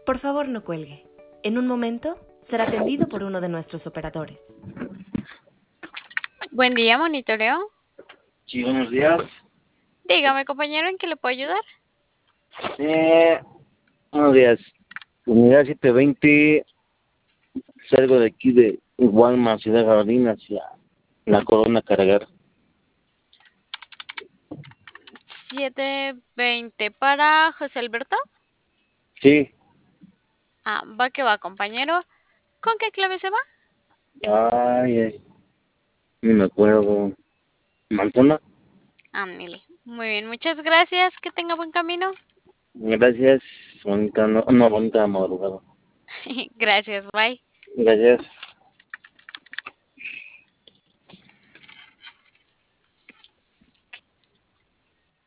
Por favor, no cuelgue. En un momento será atendido por uno de nuestros operadores. Buen día, monitoreo. Sí, buenos días. Dígame, compañero, ¿en qué le puedo ayudar? Eh, Buenos días. Unidad 720, salgo de aquí de Walmart, Ciudad Jardín, hacia la Corona Cargar. 720 para José Alberto. Sí. Va que va, compañero. ¿Con qué clave se va? Ay, no me acuerdo. ¿Manzana? Mire. Muy bien, muchas gracias. Que tenga buen camino. Gracias. Bonita, no, bonita madrugada. Gracias, bye. Gracias.